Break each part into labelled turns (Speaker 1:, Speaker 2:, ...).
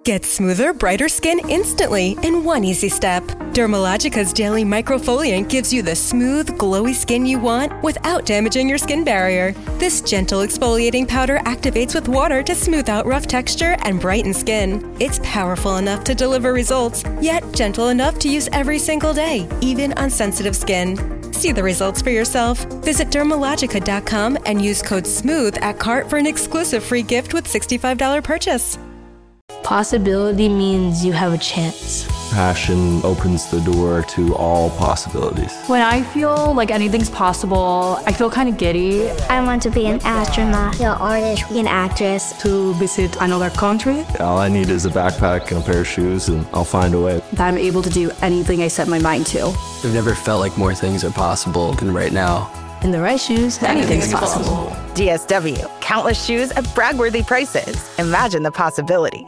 Speaker 1: Get smoother, brighter skin instantly in one easy step. Dermalogica's daily microfoliant gives you the smooth, glowy skin you want without damaging your skin barrier. This gentle exfoliating powder activates with water to smooth out rough texture and brighten skin. It's powerful enough to deliver results, yet gentle enough to use every single day, even on sensitive skin. See the results for yourself. Visit Dermalogica.com and use code SMOOTH at cart for an exclusive free gift with $65 purchase.
Speaker 2: Possibility means you have a chance.
Speaker 3: Passion opens the door to all possibilities.
Speaker 4: When I feel like anything's possible, I feel kind of giddy.
Speaker 5: I want to be an astronaut, an artist, an actress.
Speaker 6: To visit another country.
Speaker 3: All I need is a backpack and a pair of shoes, and I'll find a way.
Speaker 4: That I'm able to do anything I set my mind to.
Speaker 7: I've never felt like more things are possible than right now.
Speaker 2: In the right shoes, anything's possible.
Speaker 8: DSW, countless shoes at brag-worthy prices. Imagine the possibilities.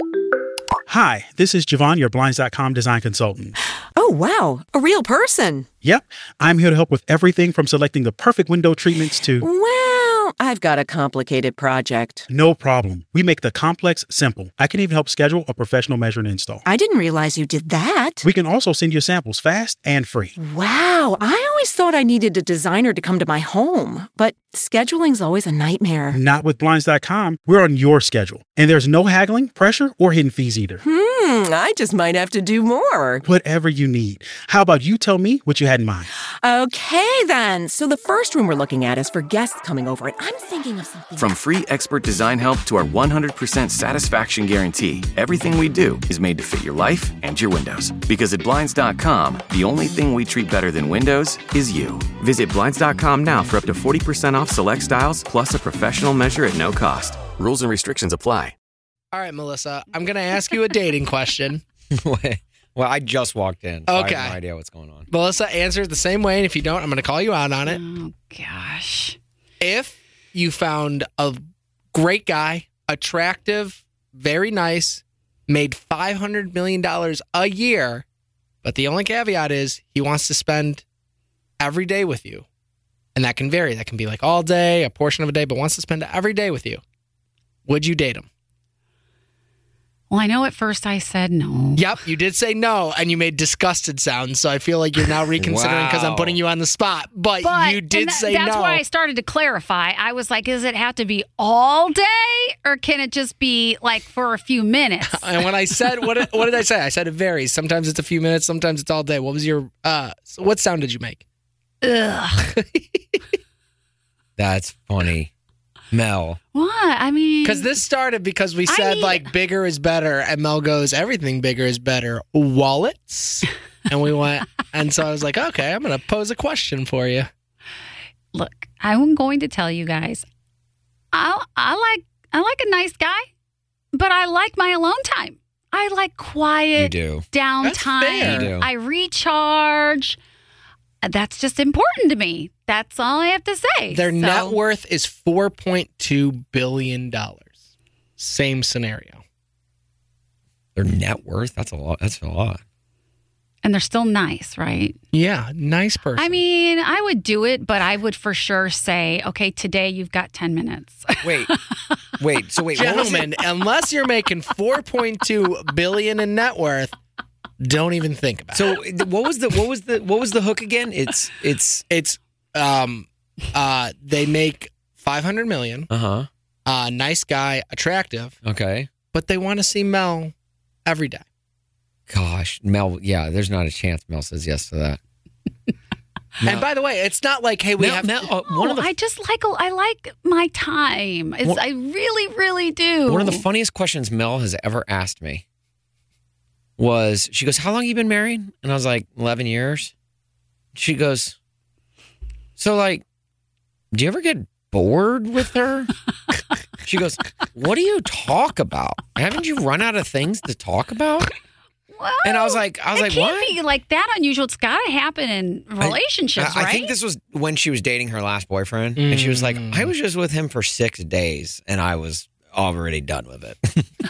Speaker 9: Hi, this is Javon, your Blinds.com design consultant.
Speaker 10: Oh, wow. A real person.
Speaker 9: Yep. I'm here to help with everything from selecting the perfect window treatments to...
Speaker 10: Well, I've got a complicated project.
Speaker 9: No problem. We make the complex simple. I can even help schedule a professional measure and install.
Speaker 10: I didn't realize you did that.
Speaker 9: We can also send you samples fast and free.
Speaker 10: Wow. I always thought I needed a designer to come to my home, but scheduling's always a nightmare.
Speaker 9: Not with Blinds.com. We're on your schedule. And there's no haggling, pressure, or hidden fees either.
Speaker 10: I just might have to do more.
Speaker 9: Whatever you need. How about you tell me what you had in mind?
Speaker 10: Okay, then. So the first room we're looking at is for guests coming over, and I'm thinking of something.
Speaker 11: From free expert design help to our 100% satisfaction guarantee, everything we do is made to fit your life and your windows. Because at Blinds.com, the only thing we treat better than windows is you. Visit Blinds.com now for up to 40% off select styles, plus a professional measure at no cost. Rules and restrictions apply.
Speaker 12: All right, Melissa, I'm going to ask you a dating question.
Speaker 13: Well, I just walked in. So
Speaker 12: Okay.
Speaker 13: I have no idea what's going on.
Speaker 12: Melissa, answer it the same way, and if you don't, I'm going to call you out on it.
Speaker 14: Oh, gosh.
Speaker 12: If you found a great guy, attractive, very nice, made $500 million a year, but the only caveat is he wants to spend every day with you, and that can vary. That can be like all day, a portion of a day, but wants to spend every day with you, would you date him?
Speaker 14: Well, I know at first I said no.
Speaker 12: Yep, you did say no, and you made disgusted sounds, so I feel like you're now reconsidering because I'm putting you on the spot. But you did say no.
Speaker 14: That's why I started to clarify. I was like, does it have to be all day, or can it just be like for a few minutes?
Speaker 12: And when I said, what did I say? I said it varies. Sometimes it's a few minutes, sometimes it's all day. What was your, what sound did you make?
Speaker 14: Ugh.
Speaker 13: That's funny. Mel.
Speaker 14: What? I mean...
Speaker 12: Because this started because we said, like, bigger is better, and Mel goes, everything bigger is better. Wallets? And we went, and so I was like, okay, I'm going to pose a question for you.
Speaker 14: Look, I'm going to tell you guys, I like a nice guy, but I like my alone time. I like quiet downtime.
Speaker 12: That's fair.
Speaker 13: You do.
Speaker 14: I recharge. That's just important to me. That's all I have to say.
Speaker 12: Their net worth is $4.2 billion. Same scenario.
Speaker 13: Their net worth? That's a lot. That's a lot.
Speaker 14: And they're still nice, right?
Speaker 12: Yeah, nice person.
Speaker 14: I mean, I would do it, but I would for sure say, okay, today you've got 10 minutes.
Speaker 13: Wait. So wait,
Speaker 12: gentlemen, unless you're making $4.2 billion in net worth, don't even think about it.
Speaker 13: So what was the hook again? It's
Speaker 12: they make $500 million.
Speaker 13: Uh-huh.
Speaker 12: Nice guy, attractive.
Speaker 13: Okay.
Speaker 12: But they want to see Mel every day.
Speaker 13: Gosh, Mel, yeah, there's not a chance Mel says yes to that.
Speaker 12: And by the way, it's not like, hey, we have...
Speaker 14: I like my time. I really, really do.
Speaker 13: One of the funniest questions Mel has ever asked me was, she goes, how long have you been married? And I was like, 11 years. She goes, so like, do you ever get bored with her? She goes, what do you talk about? Haven't you run out of things to talk about?
Speaker 14: Well,
Speaker 13: and I was like,
Speaker 14: it can't be like that unusual. It's got to happen in relationships, right?
Speaker 13: I think this was when she was dating her last boyfriend. And she was like, I was just with him for 6 days and I was already done with it.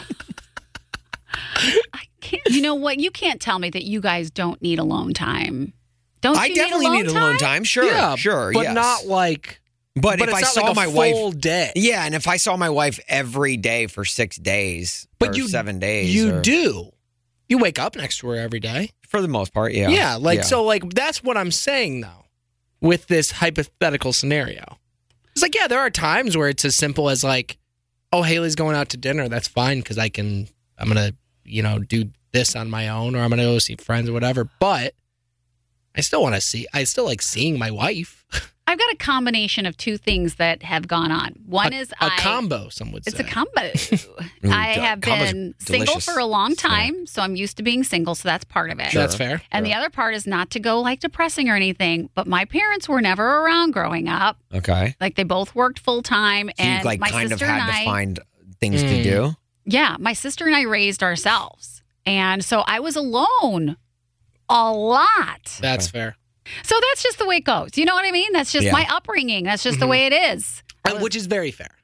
Speaker 14: You know what? You can't tell me that you guys don't need alone time. Don't you?
Speaker 13: I definitely need alone time. Sure,
Speaker 12: yeah,
Speaker 13: sure.
Speaker 12: But
Speaker 13: yes.
Speaker 12: not like
Speaker 13: But if
Speaker 12: it's
Speaker 13: I
Speaker 12: not
Speaker 13: saw
Speaker 12: like a
Speaker 13: my
Speaker 12: full
Speaker 13: wife
Speaker 12: day.
Speaker 13: Yeah, and if I saw my wife every day for 6 days or 7 days.
Speaker 12: You do. You wake up next to her every day.
Speaker 13: For the most part, yeah.
Speaker 12: Yeah, so that's what I'm saying though with this hypothetical scenario. It's like, yeah, there are times where it's as simple as like, oh, Haley's going out to dinner. That's fine because I'm going to, do this on my own, or I'm going to go see friends or whatever. But I still like seeing my wife.
Speaker 14: I've got a combination of two things that have gone on. One is
Speaker 12: a combo, some would say.
Speaker 14: It's a combo. I have been single for a long time, so I'm used to being single, so that's part of it.
Speaker 12: Sure. That's fair.
Speaker 14: And the other part is not to go like depressing or anything, but my parents were never around growing up.
Speaker 13: Okay.
Speaker 14: Like they both worked full time,
Speaker 13: So
Speaker 14: and
Speaker 13: you like
Speaker 14: my
Speaker 13: kind
Speaker 14: sister
Speaker 13: of had
Speaker 14: and
Speaker 13: to
Speaker 14: I,
Speaker 13: find things to do?
Speaker 14: Yeah, my sister and I raised ourselves. And so I was alone a lot.
Speaker 12: That's fair.
Speaker 14: So that's just the way it goes. You know what I mean? That's just my upbringing. That's just the way it is.
Speaker 12: Which is very fair.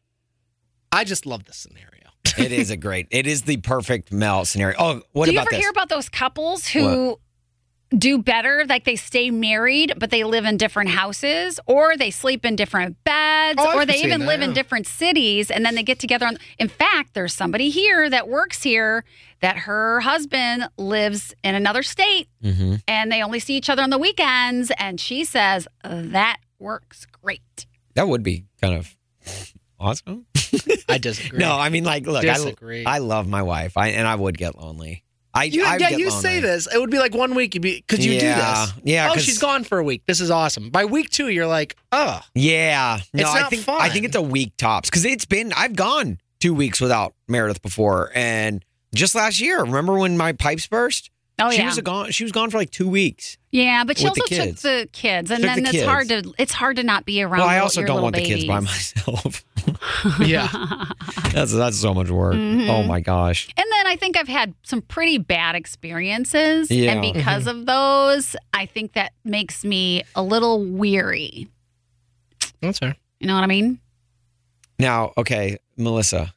Speaker 12: I just love this scenario.
Speaker 13: It is the perfect Mel scenario. Oh, what
Speaker 14: Do you
Speaker 13: about
Speaker 14: ever
Speaker 13: this?
Speaker 14: hear about those couples who do better, like they stay married, but they live in different houses, or they sleep in different beds, or they even live in different cities, and then they get together. In fact, there's somebody here that works here that her husband lives in another state, and they only see each other on the weekends, and she says, that works great.
Speaker 13: That would be kind of awesome.
Speaker 12: I disagree.
Speaker 13: No, I mean, like, look,
Speaker 12: Disagree.
Speaker 13: I love my wife, and I would get lonely.
Speaker 12: You say this. It would be like 1 week. Could you do this?
Speaker 13: Yeah.
Speaker 12: Oh, she's gone for a week. This is awesome. By week 2, you're like, oh.
Speaker 13: Yeah. No,
Speaker 12: it's not fun.
Speaker 13: I think it's a week tops because I've gone 2 weeks without Meredith before, and just last year, remember when my pipes burst?
Speaker 14: Oh,
Speaker 13: she was gone for like 2 weeks.
Speaker 14: Yeah, but she
Speaker 13: with
Speaker 14: also
Speaker 13: the
Speaker 14: took
Speaker 13: kids.
Speaker 14: the kids, and
Speaker 13: Took
Speaker 14: then
Speaker 13: the
Speaker 14: it's hard to not be around.
Speaker 13: Well, I also
Speaker 14: your
Speaker 13: don't
Speaker 14: little
Speaker 13: want the kids by
Speaker 14: babies.
Speaker 13: myself.
Speaker 12: Yeah,
Speaker 13: that's so much work. Oh my gosh.
Speaker 14: And then I think I've had some pretty bad experiences,
Speaker 13: Yeah.
Speaker 14: and because of those, I think that makes me a little weary.
Speaker 12: that's fair.
Speaker 14: You know what I mean?
Speaker 13: Now, okay, Melissa.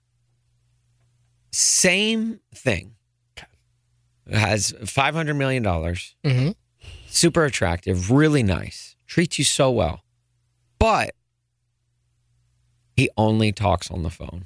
Speaker 13: Same thing. Has $500 million. Super attractive, really nice, treats you so well, but he only talks on the phone.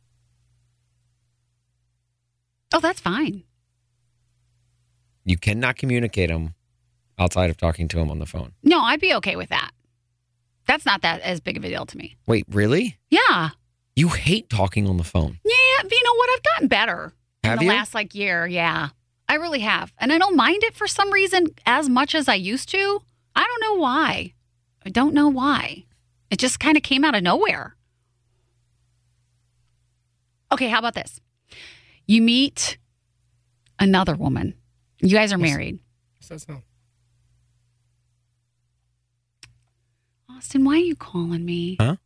Speaker 14: Oh, that's fine.
Speaker 13: You cannot communicate him outside of talking to him on the phone.
Speaker 14: No, I'd be okay with that. That's not that as big of a deal to me.
Speaker 13: Wait, really?
Speaker 14: Yeah.
Speaker 13: You hate talking on the phone?
Speaker 14: Yeah, but you know what? I've gotten better
Speaker 13: Have
Speaker 14: in the
Speaker 13: you?
Speaker 14: last year. Yeah, I really have. And I don't mind it for some reason as much as I used to. I don't know why. I don't know why. It just kind of came out of nowhere. Okay, how about this? You meet another woman. You guys are married.
Speaker 12: No.
Speaker 14: Austin, why are you calling me?
Speaker 13: Huh?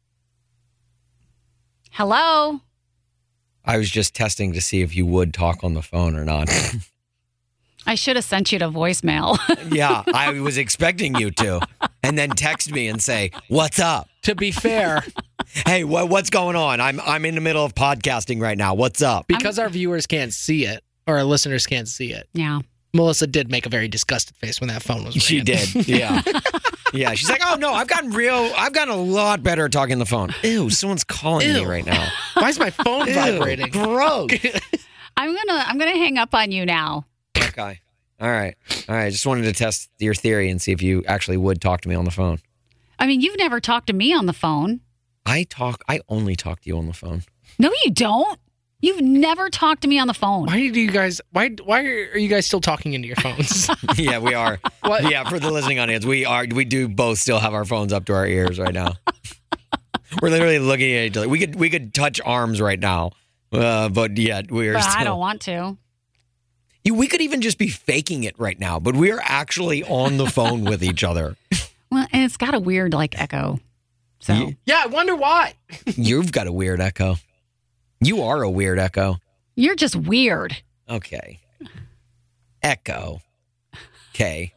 Speaker 14: Hello?
Speaker 13: I was just testing to see if you would talk on the phone or not.
Speaker 14: I should have sent you to voicemail.
Speaker 13: Yeah, I was expecting you to. And then text me and say, what's up?
Speaker 12: To be fair,
Speaker 13: hey, what's going on? I'm in the middle of podcasting right now. What's up?
Speaker 12: because our viewers can't see it, or our listeners can't see it,
Speaker 14: Yeah.
Speaker 12: Melissa did make a very disgusted face when that phone was ringing.
Speaker 13: She did, yeah. Yeah, she's like, oh, no, I've gotten a lot better at talking on the phone. Ew, someone's calling me right now.
Speaker 12: Why is my phone vibrating?
Speaker 13: Gross.
Speaker 14: I'm gonna hang up on you now.
Speaker 13: Okay. All right. Just wanted to test your theory and see if you actually would talk to me on the phone.
Speaker 14: I mean, you've never talked to me on the phone.
Speaker 13: I only talk to you on the phone.
Speaker 14: No, you don't. You've never talked to me on the phone.
Speaker 12: Why are you guys still talking into your phones?
Speaker 13: Yeah, we are.
Speaker 12: What?
Speaker 13: Yeah, for the listening audience, we do both still have our phones up to our ears right now. We're literally looking at each other. We could touch arms right now, but yeah, we're.
Speaker 14: But
Speaker 13: still,
Speaker 14: I don't want to.
Speaker 13: We could even just be faking it right now, but we are actually on the phone with each other.
Speaker 14: Well, and it's got a weird echo. So
Speaker 12: yeah, I wonder why.
Speaker 13: You've got a weird echo. You are a weird echo.
Speaker 14: You're just weird.
Speaker 13: Okay. Echo. Okay.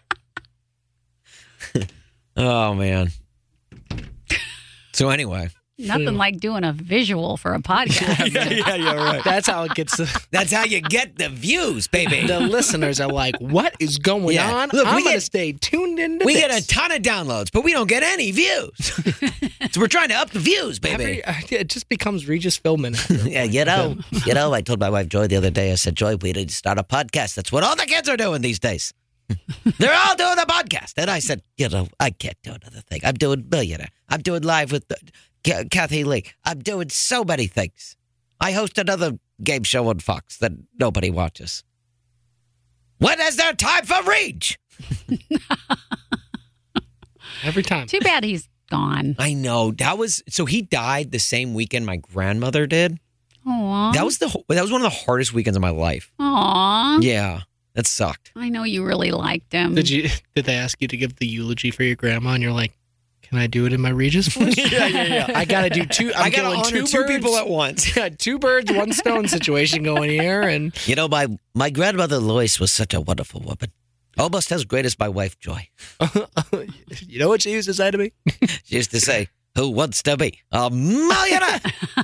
Speaker 13: Oh, man. So anyway,
Speaker 14: Nothing like doing a visual for a podcast.
Speaker 13: yeah, right.
Speaker 12: That's how it gets.
Speaker 13: That's how you get the views, baby.
Speaker 12: The listeners are like, "What is going on?"
Speaker 13: Look,
Speaker 12: I'm going to stay tuned into
Speaker 13: We
Speaker 12: this.
Speaker 13: get a ton of downloads, but we don't get any views. So we're trying to up the views, baby.
Speaker 12: It just becomes Regis Philbin.
Speaker 13: Yeah, you know, I told my wife Joy the other day, I said, Joy, we need to start a podcast. That's what all the kids are doing these days. They're all doing the podcast. And I said, you know, I can't do another thing. I'm doing Millionaire. I'm doing Live with Kathy Lee. I'm doing so many things. I host another game show on Fox that nobody watches. When is there time for Reach?
Speaker 12: Every time.
Speaker 14: Too bad he's gone.
Speaker 13: I know. So he died the same weekend my grandmother did.
Speaker 14: Aww.
Speaker 13: That was one of the hardest weekends of my life.
Speaker 14: Aww.
Speaker 13: Yeah. That sucked.
Speaker 14: I know you really liked him.
Speaker 12: Did they ask you to give the eulogy for your grandma? And you're like, can I do it in my Regis voice?
Speaker 13: yeah.
Speaker 12: I got to do two.
Speaker 13: I got to honor two people at once.
Speaker 12: Yeah, 2 birds, 1 stone situation going here. And
Speaker 13: you know, my grandmother Lois was such a wonderful woman. Almost as great as my wife Joy.
Speaker 12: You know what she used to say to me?
Speaker 13: She used to say, "Who wants to be a millionaire?"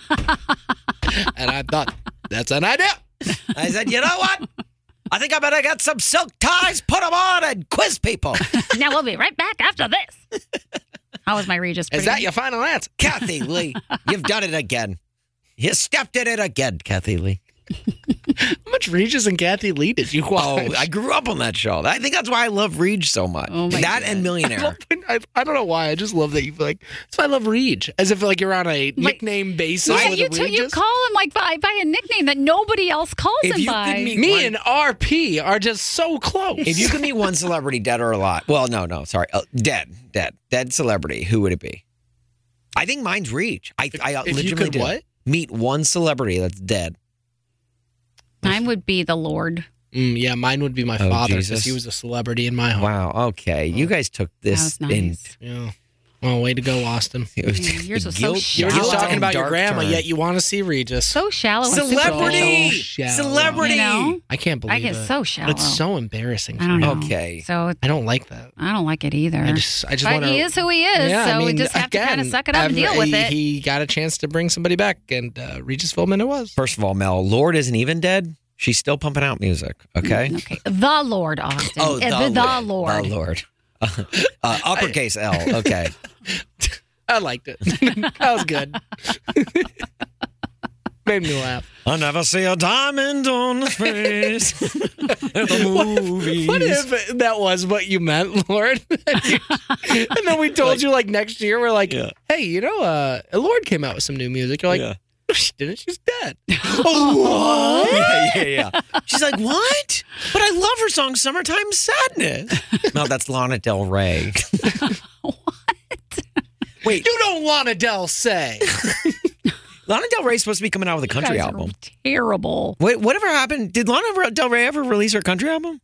Speaker 12: And I thought, that's an idea.
Speaker 13: I said, you know what? I think I better get some silk ties, put them on, and quiz people.
Speaker 14: Now we'll be right back after this. How was my Regis?
Speaker 12: Is that your final answer?
Speaker 13: Kathy Lee, you've done it again. You stepped in it again, Kathy Lee.
Speaker 12: How much Regis and Kathy Lee did you watch?
Speaker 13: Oh, I grew up on that show. I think that's why I love Reg so much.
Speaker 14: Oh my
Speaker 13: that
Speaker 14: God.
Speaker 13: and Millionaire.
Speaker 12: I don't know why. I just love that you like. That's why I love Reg. As if like you're on a nickname basis.
Speaker 14: Yeah,
Speaker 12: with
Speaker 14: you
Speaker 12: a
Speaker 14: too. You
Speaker 12: Regis.
Speaker 14: call him like by a nickname that nobody else calls
Speaker 13: If
Speaker 14: him
Speaker 13: you
Speaker 14: by.
Speaker 13: could meet
Speaker 12: Me and RP are just so close.
Speaker 13: If you could meet one celebrity, dead or alive. Well, no, sorry. Dead celebrity. Who would it be? I think mine's Reg. I
Speaker 12: if
Speaker 13: legitimately
Speaker 12: you could
Speaker 13: did.
Speaker 12: what?
Speaker 13: Meet one celebrity that's dead.
Speaker 14: Mine would be the Lord.
Speaker 12: Yeah, mine would be my father because
Speaker 13: Jesus.
Speaker 12: he was a celebrity in my home.
Speaker 13: Wow. Okay. You guys took this
Speaker 14: That was nice.
Speaker 12: Yeah. Well, way to go, Austin.
Speaker 14: Yours was so
Speaker 12: You were just
Speaker 14: shallow.
Speaker 12: talking about your
Speaker 13: Dark
Speaker 12: grandma,
Speaker 13: turn.
Speaker 12: yet you want to see Regis.
Speaker 14: So shallow. and
Speaker 13: Celebrity!
Speaker 12: shallow.
Speaker 13: Celebrity!
Speaker 14: You know?
Speaker 12: I can't believe
Speaker 14: I get
Speaker 12: it.
Speaker 14: so shallow.
Speaker 12: But it's so embarrassing.
Speaker 14: I don't know.
Speaker 13: Okay.
Speaker 14: So
Speaker 12: I don't like that.
Speaker 14: I don't like it either.
Speaker 12: I just
Speaker 14: but
Speaker 12: want to.
Speaker 14: he is who he is,
Speaker 12: Yeah,
Speaker 14: so
Speaker 12: I
Speaker 14: we
Speaker 12: mean,
Speaker 14: just have to kind of
Speaker 12: again,
Speaker 14: suck it up and deal with it.
Speaker 12: He got a chance to bring somebody back, and Regis Philbin it was.
Speaker 13: First of all, Mel, Lord isn't even dead. She's still pumping out music. Okay.
Speaker 14: Okay. The Lord, Austin.
Speaker 13: Oh,
Speaker 14: the Lord.
Speaker 13: The Lord. Uppercase L. Okay.
Speaker 12: I liked it. That was good. Made me laugh.
Speaker 13: I'll never see a diamond on his face at the movies.
Speaker 12: What if that was what you meant, Lord? And then we told you like next year, we're like, hey, you know, Lord came out with some new music. You're like,
Speaker 13: Yeah.
Speaker 12: she didn't. She's dead. Oh, what?
Speaker 13: Yeah. She's like, what? But I love her song "Summertime Sadness." No, that's Lana Del Rey. Wait,
Speaker 12: You don't Lana Del say.
Speaker 13: Lana Del Rey's supposed to be coming out with a country
Speaker 14: You guys
Speaker 13: album.
Speaker 14: are terrible.
Speaker 13: Wait, whatever happened? Did Lana Del Rey ever release her country album?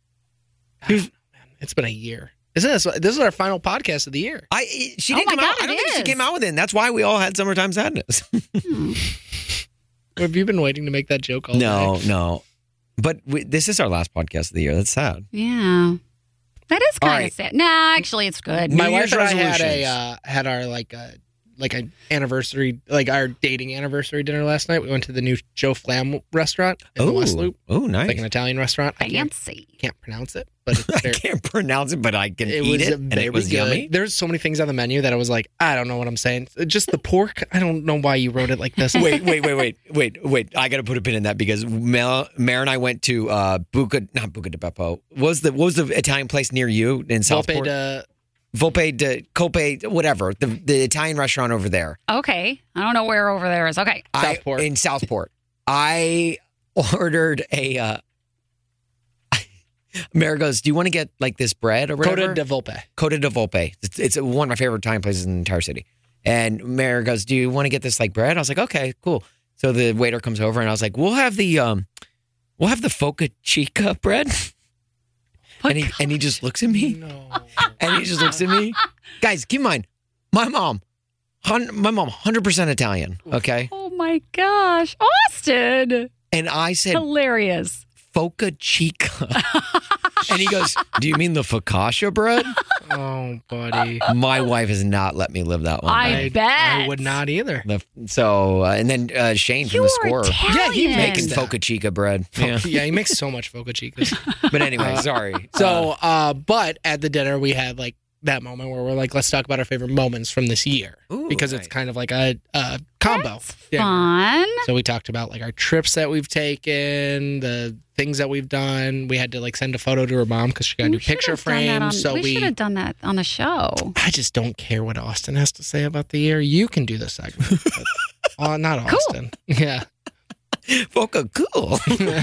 Speaker 12: It's been a year. This is our final podcast of the year.
Speaker 13: She
Speaker 14: Oh
Speaker 13: didn't
Speaker 14: my
Speaker 13: come out.
Speaker 14: God,
Speaker 13: I don't
Speaker 14: it
Speaker 13: think she
Speaker 14: is.
Speaker 13: came out with it. And that's why we all had "Summertime Sadness."
Speaker 12: Have you been waiting to make that joke all day?
Speaker 13: No. But this is our last podcast of the year. That's sad.
Speaker 14: Yeah. That is
Speaker 13: All
Speaker 14: kind of
Speaker 13: right.
Speaker 14: sad. Nah, actually, it's good.
Speaker 12: My
Speaker 13: New
Speaker 12: wife
Speaker 13: Year's
Speaker 12: and I
Speaker 13: resolutions.
Speaker 12: had our like an anniversary, like our dating anniversary dinner last night. We went to the new Joe Flam restaurant in the West Loop.
Speaker 13: Oh,
Speaker 12: It's
Speaker 13: nice.
Speaker 12: like an Italian restaurant.
Speaker 14: Fancy.
Speaker 12: Can't pronounce it, but it's
Speaker 13: I
Speaker 12: very,
Speaker 13: can't pronounce it, but I can
Speaker 12: it
Speaker 13: eat
Speaker 12: was
Speaker 13: it, and
Speaker 12: very
Speaker 13: it was
Speaker 12: good.
Speaker 13: yummy.
Speaker 12: There's so many things on the menu that I was like, I don't know what I'm saying. Just the pork. I don't know why you wrote it like this.
Speaker 13: Wait. I got to put a pin in that because Mare and I went to not Buca di Beppo. What was the Italian place near you in Southport? Volpe de Cope, whatever. The Italian restaurant over there.
Speaker 14: Okay. I don't know where over there is. Okay.
Speaker 12: Southport.
Speaker 13: In Southport. I ordered a... Mare goes, do you want to get like this bread or whatever?
Speaker 12: Coda de Volpe.
Speaker 13: Coda de Volpe. It's one of my favorite Italian places in the entire city. And Mare goes, do you want to get this like bread? I was like, okay, cool. So the waiter comes over and I was like, we'll have the focaccia bread. And he just looks at me.
Speaker 12: No.
Speaker 13: And he just looks at me. Guys, keep in mind, my mom, 100% Italian. Okay.
Speaker 14: Oh my gosh. Austin.
Speaker 13: And I said,
Speaker 14: Hilarious.
Speaker 13: focaccia. And he goes, do you mean the focaccia bread?
Speaker 12: Oh, buddy.
Speaker 13: My wife has not let me live that one.
Speaker 14: I bet.
Speaker 12: I would not either.
Speaker 13: So, and then Shane from the score.
Speaker 12: Yeah, he makes
Speaker 13: making focaccia bread. Yeah.
Speaker 12: Yeah, he makes so much focaccias.
Speaker 13: But anyway, sorry.
Speaker 12: So, but at the dinner, we had like that moment where we're like, let's talk about our favorite moments from this year.
Speaker 13: Ooh,
Speaker 12: because it's kind of like a combo. dinner.
Speaker 14: Fun.
Speaker 12: So we talked about like our trips that we've taken, the things that we've done. We had to like send a photo to her mom because she got to do picture frames. So
Speaker 14: we should have done that on the show.
Speaker 12: I just don't care what Austin has to say about the year. You can do the segment. But, not Austin. Cool. Yeah.
Speaker 13: Foca cool.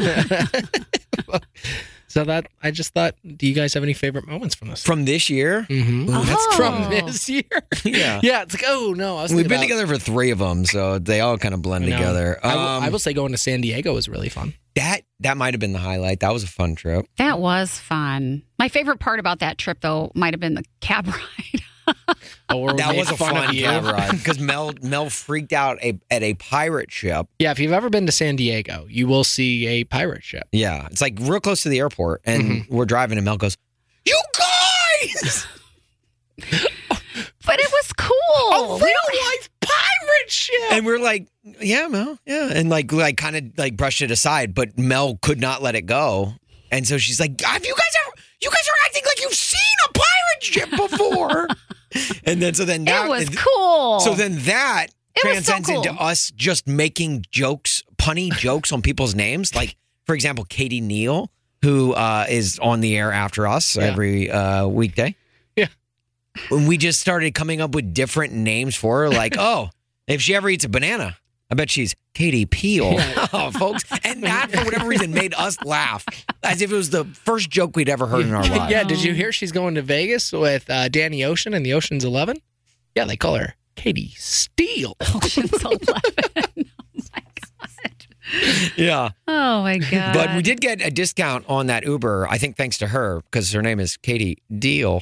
Speaker 12: So that I just thought, do you guys have any favorite moments from this?
Speaker 13: From this year?
Speaker 12: Mm-hmm.
Speaker 14: Oh.
Speaker 12: That's from this year.
Speaker 13: Yeah.
Speaker 12: Yeah. It's like, oh no.
Speaker 13: We've been together for 3 of them, so they all kind of blend together.
Speaker 12: I will say going to San Diego was really fun.
Speaker 13: That might have been the highlight. That was a fun trip.
Speaker 14: That was fun. My favorite part about that trip, though, might have been the cab ride.
Speaker 13: That was a fun cab ride because Mel freaked out at a pirate ship.
Speaker 12: Yeah, if you've ever been to San Diego, you will see a pirate ship.
Speaker 13: Yeah, it's like real close to the airport, and we're driving, and Mel goes, "You guys!"
Speaker 14: But it was cool.
Speaker 12: A real-life pirate ship.
Speaker 13: And we're like, "Yeah, Mel, yeah," and like kind of like brushed it aside, but Mel could not let it go, and so she's like, "Have you guys ever? You guys are acting like you've seen a pirate ship before." And then, that
Speaker 14: it was cool.
Speaker 13: So then that transcends
Speaker 14: cool.
Speaker 13: into us just making punny jokes on people's names. Like, for example, Katie Neal, who is on the air after us every weekday.
Speaker 12: Yeah.
Speaker 13: When we just started coming up with different names for her, like, oh, if she ever eats a banana, I bet she's Katie Peel, folks. And that, for whatever reason, made us laugh as if it was the first joke we'd ever heard in our lives.
Speaker 12: Yeah, did you hear she's going to Vegas with Danny Ocean and the Ocean's 11? Yeah, they call her Katie Steele.
Speaker 14: Ocean's 11. Oh, my God.
Speaker 13: Yeah.
Speaker 14: Oh, my God.
Speaker 13: But we did get a discount on that Uber, I think thanks to her, because her name is Katie Deal.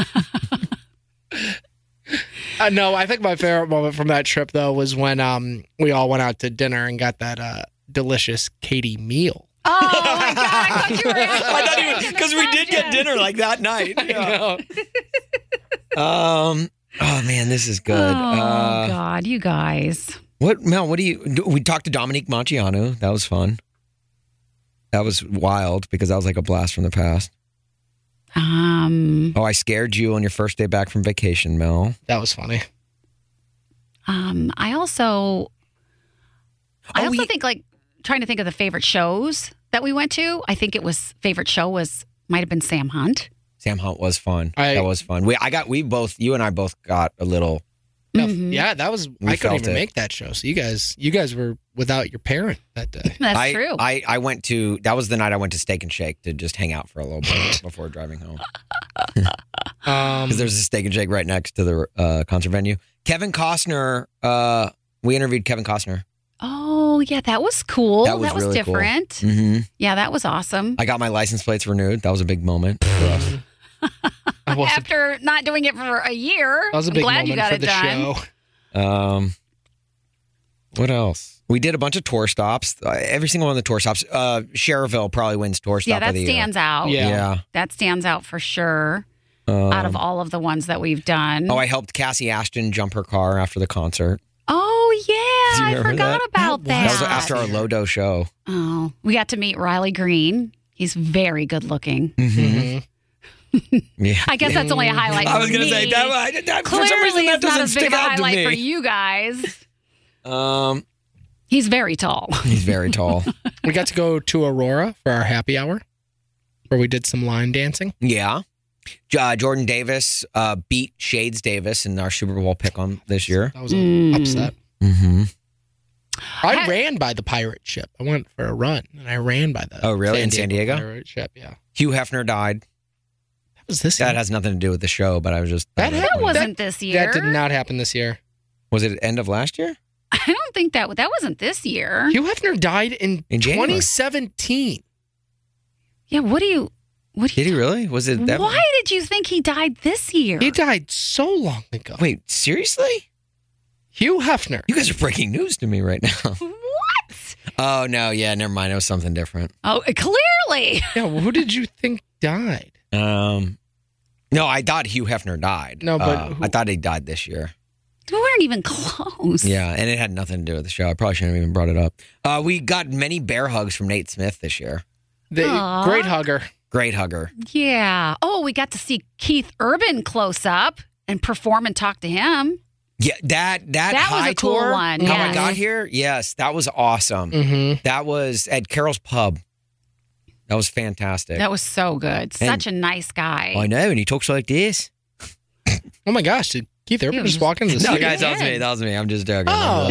Speaker 12: No, I think my favorite moment from that trip, though, was when we all went out to dinner and got that delicious Katie meal.
Speaker 14: Oh, my God. I thought you were asking.
Speaker 13: Because we did get dinner like that night.
Speaker 12: Yeah.
Speaker 13: Oh, man, this is good.
Speaker 14: Oh, God, you guys.
Speaker 13: Mel, we talked to Dominique Montaiano. That was fun. That was wild because that was like a blast from the past. I scared you on your first day back from vacation, Mel.
Speaker 12: That was funny.
Speaker 14: I also think, like, trying to think of the favorite shows that we went to. I think favorite show might have been Sam Hunt.
Speaker 13: Sam Hunt was fun. That was fun. You and I both got a little.
Speaker 14: Mm-hmm.
Speaker 12: Yeah, that was. I couldn't even make that show. So you guys were without your parent that day.
Speaker 14: That's true.
Speaker 13: I went to. That was the night I went to Steak and Shake to just hang out for a little bit before driving home. Because there's a Steak and Shake right next to the concert venue. Kevin Costner. We interviewed Kevin Costner.
Speaker 14: Oh yeah, that was cool.
Speaker 13: That was really
Speaker 14: different.
Speaker 13: Cool. Mm-hmm.
Speaker 14: Yeah, that was awesome.
Speaker 13: I got my license plates renewed. That was a big moment for us.
Speaker 14: After not doing it for a year,
Speaker 12: that was a big
Speaker 14: glad
Speaker 12: moment
Speaker 14: you got
Speaker 12: for
Speaker 14: it
Speaker 12: the
Speaker 14: done.
Speaker 12: show.
Speaker 13: What else? We did a bunch of tour stops. Every single one of the tour stops. Cherville probably wins tour stop of the year.
Speaker 14: Yeah, that stands out.
Speaker 13: Yeah.
Speaker 14: That stands out for sure. Out of all of the ones that we've done.
Speaker 13: I helped Cassie Ashton jump her car after the concert.
Speaker 14: Oh, yeah. I forgot about that.
Speaker 13: That was after our Lodo show.
Speaker 14: Oh, we got to meet Riley Green. He's very good looking.
Speaker 13: Mm-hmm. Yeah.
Speaker 14: I guess that's only a highlight for me.
Speaker 13: I was going to say, that
Speaker 14: clearly
Speaker 13: for some reason, that
Speaker 14: it's not
Speaker 13: doesn't
Speaker 14: as big
Speaker 13: stick
Speaker 14: of a
Speaker 13: out to
Speaker 14: highlight
Speaker 13: me.
Speaker 14: for you guys. He's very tall.
Speaker 13: He's very tall.
Speaker 12: We got to go to Aurora for our happy hour, where we did some line dancing.
Speaker 13: Yeah. Jordan Davis beat Shades Davis in our Super Bowl pick-em this year.
Speaker 12: That was an upset.
Speaker 13: Mm-hmm.
Speaker 12: I ran by the pirate ship. I went for a run, and I ran by the
Speaker 13: in San Diego?
Speaker 12: pirate ship, yeah.
Speaker 13: Hugh Hefner died.
Speaker 12: That was this year.
Speaker 13: That has nothing to do with the show, but I was just...
Speaker 14: That wasn't this year.
Speaker 12: That did not happen this year.
Speaker 13: Was it end of last year?
Speaker 14: I don't think that wasn't this year.
Speaker 12: Hugh Hefner died in
Speaker 13: January.
Speaker 12: 2017.
Speaker 14: Yeah,
Speaker 13: Did he really? Was it that?
Speaker 14: Why did you think he died this year?
Speaker 12: He died so long ago.
Speaker 13: Wait, seriously?
Speaker 12: Hugh Hefner.
Speaker 13: You guys are breaking news to me right now.
Speaker 14: What?
Speaker 13: Oh, no. Yeah, never mind. It was something different.
Speaker 14: Oh, clearly.
Speaker 12: Yeah, who did you think died?
Speaker 13: No, I thought Hugh Hefner died.
Speaker 12: No, but
Speaker 13: I thought he died this year.
Speaker 14: We weren't even close.
Speaker 13: Yeah, and it had nothing to do with the show. I probably shouldn't have even brought it up. We got many bear hugs from Nate Smith this year.
Speaker 12: Great hugger.
Speaker 13: Great hugger.
Speaker 14: Yeah. Oh, we got to see Keith Urban close up and perform and talk to him.
Speaker 13: Yeah, that
Speaker 14: was
Speaker 13: high
Speaker 14: a cool
Speaker 13: tour,
Speaker 14: one.
Speaker 13: How
Speaker 14: Yes.
Speaker 13: I got here, yes, that was awesome.
Speaker 12: Mm-hmm.
Speaker 13: That was at Carol's Pub. That was fantastic.
Speaker 14: That was so good. Such a nice guy.
Speaker 13: I know, and he talks like this.
Speaker 12: Oh my gosh, did Keith Urban just walk into the
Speaker 13: No,
Speaker 12: studio?
Speaker 13: guys, that was me. I'm just joking.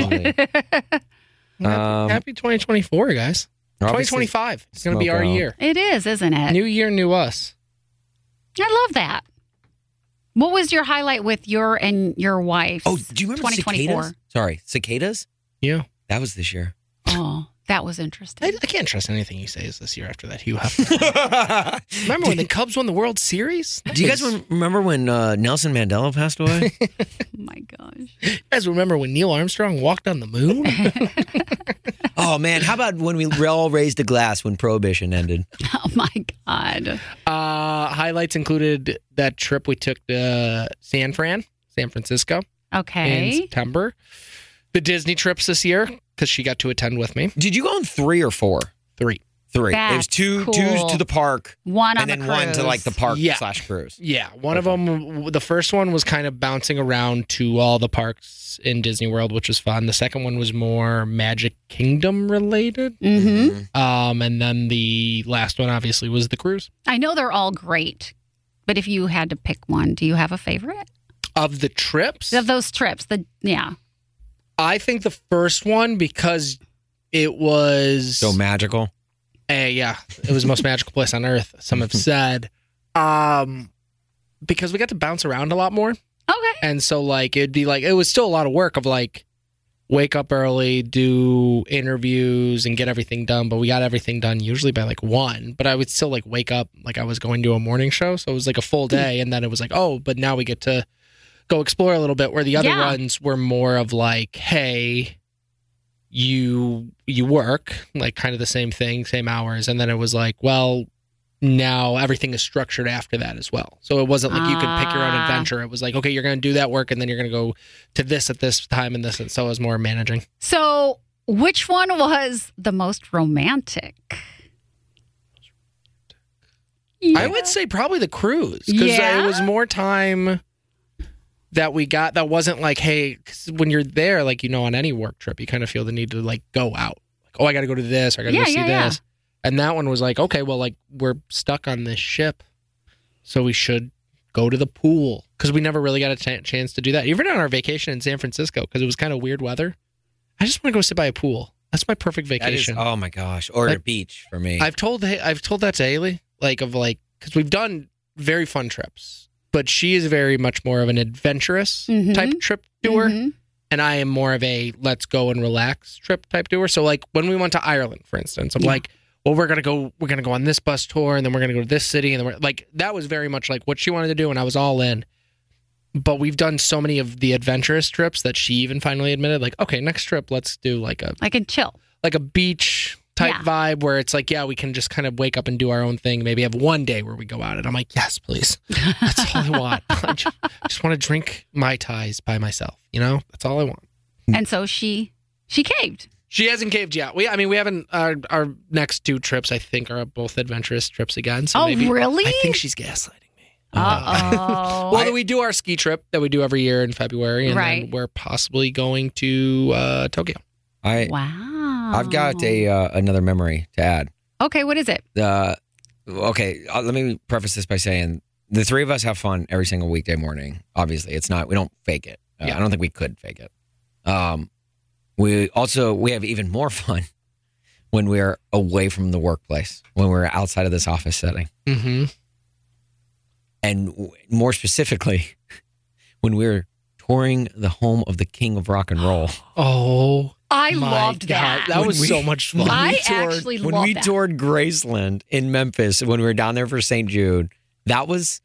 Speaker 12: Oh. Happy 2024, guys. 2025. It's going to be our year.
Speaker 14: It is, isn't it?
Speaker 12: New year, new us.
Speaker 14: I love that. What was your highlight with your and your wife?
Speaker 13: Oh, do you remember cicadas? Sorry, cicadas?
Speaker 12: Yeah.
Speaker 13: That was this year.
Speaker 14: Oh, that was interesting.
Speaker 12: I can't trust anything he says this year after that Hugh Hefner. Remember when the Cubs won the World Series?
Speaker 13: Do you guys remember when Nelson Mandela passed away?
Speaker 14: Oh my gosh.
Speaker 12: You guys remember when Neil Armstrong walked on the moon?
Speaker 13: Oh, man. How about when we all raised a glass when Prohibition ended?
Speaker 14: Oh, my God.
Speaker 12: Highlights included that trip we took to San Francisco.
Speaker 14: Okay.
Speaker 12: In September. The Disney trips this year, because she got to attend with me.
Speaker 13: Did you go on 3 or 4?
Speaker 12: 3.
Speaker 13: It was
Speaker 14: That's
Speaker 13: two
Speaker 14: cool.
Speaker 13: to the park.
Speaker 14: One on
Speaker 13: and
Speaker 14: the
Speaker 13: then one to like the park / cruise.
Speaker 12: Yeah. One of them, the first one was kind of bouncing around to all the parks in Disney World, which was fun. The second one was more Magic Kingdom related.
Speaker 14: Mm-hmm.
Speaker 12: And then the last one obviously was the cruise.
Speaker 14: I know they're all great, but if you had to pick one, do you have a favorite?
Speaker 12: Of the trips?
Speaker 14: Of those trips,
Speaker 12: I think the first one, because it was
Speaker 13: so magical.
Speaker 12: Yeah, it was the most magical place on earth, some have said. Because we got to bounce around a lot more.
Speaker 14: Okay.
Speaker 12: And so, like, it was still a lot of work of, like, wake up early, do interviews, and get everything done. But we got everything done usually by, like, 1. But I would still, like, wake up like I was going to a morning show. So it was, like, a full day. And then it was like, oh, but now we get to go explore a little bit, where the other ones were more of, like, hey, you work, like, kind of the same thing, same hours. And then it was like, well, now everything is structured after that as well. So it wasn't like you could pick your own adventure. It was like, okay, you're going to do that work, and then you're going to go to this at this time and this. And so it was more managing.
Speaker 14: So which one was the most romantic?
Speaker 12: Yeah. I would say probably the cruise, because it was more time that we got that wasn't like, hey, 'cause when you're there, like, on any work trip, you kind of feel the need to, like, go out. Like, oh, I got to go to this, or I got to go see this. And that one was like, okay, well, like, we're stuck on this ship, so we should go to the pool, because we never really got a chance to do that. Even on our vacation in San Francisco, because it was kind of weird weather. I just want to go sit by a pool. That's my perfect vacation.
Speaker 13: Oh my gosh, or a beach for me.
Speaker 12: I've told that to Haley, because we've done very fun trips, but she is very much more of an adventurous type trip doer. Mm-hmm. And I am more of a let's go and relax trip type doer. So, like, when we went to Ireland, for instance, I'm like, well, we're gonna go on this bus tour, and then we're gonna go to this city, and then that was very much like what she wanted to do, and I was all in. But we've done so many of the adventurous trips that she even finally admitted, like, okay, next trip, let's do like a
Speaker 14: chill,
Speaker 12: like a beach type vibe, where it's like, we can just kind of wake up and do our own thing. Maybe have one day where we go out, and I'm like, yes, please. That's all I want. I just want to drink Mai Tais by myself. That's all I want.
Speaker 14: And so she caved.
Speaker 12: She hasn't caved yet. We haven't. Our next 2 trips, I think, are both adventurous trips again. So
Speaker 14: really?
Speaker 12: I think she's gaslighting me.
Speaker 14: Uh-oh.
Speaker 12: Well, we do our ski trip that we do every year in February, and then we're possibly going to Tokyo.
Speaker 14: Wow.
Speaker 13: I've got another memory to add.
Speaker 14: Okay, what is it?
Speaker 13: Okay, let me preface this by saying the 3 of us have fun every single weekday morning. Obviously, we don't fake it. I don't think we could fake it. We have even more fun when we're away from the workplace, when we're outside of this office setting.
Speaker 12: Mm-hmm.
Speaker 13: And more specifically, when we're touring the home of the king of rock and roll.
Speaker 12: Oh,
Speaker 14: I loved that.
Speaker 12: That was so much fun.
Speaker 14: I actually loved that.
Speaker 13: When we toured Graceland in Memphis, when we were down there for St. Jude, that was,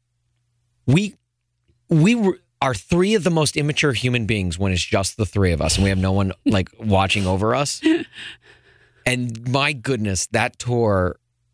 Speaker 13: we are 3 of the most immature human beings when it's just the 3 of us and we have no one like watching over us. And my goodness, that tour